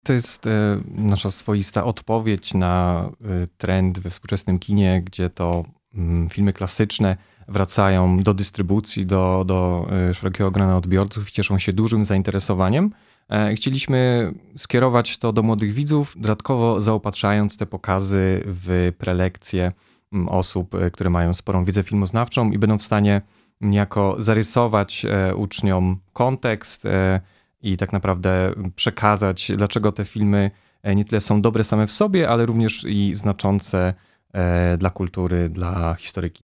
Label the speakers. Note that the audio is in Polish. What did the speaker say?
Speaker 1: To jest nasza swoista odpowiedź na trend we współczesnym kinie, gdzie to filmy klasyczne wracają do dystrybucji, do szerokiego grona odbiorców i cieszą się dużym zainteresowaniem. Chcieliśmy skierować to do młodych widzów, dodatkowo zaopatrzając te pokazy w prelekcje osób, które mają sporą wiedzę filmoznawczą i będą w stanie niejako zarysować uczniom kontekst i tak naprawdę przekazać, dlaczego te filmy nie tyle są dobre same w sobie, ale również i znaczące dla kultury, dla historyki.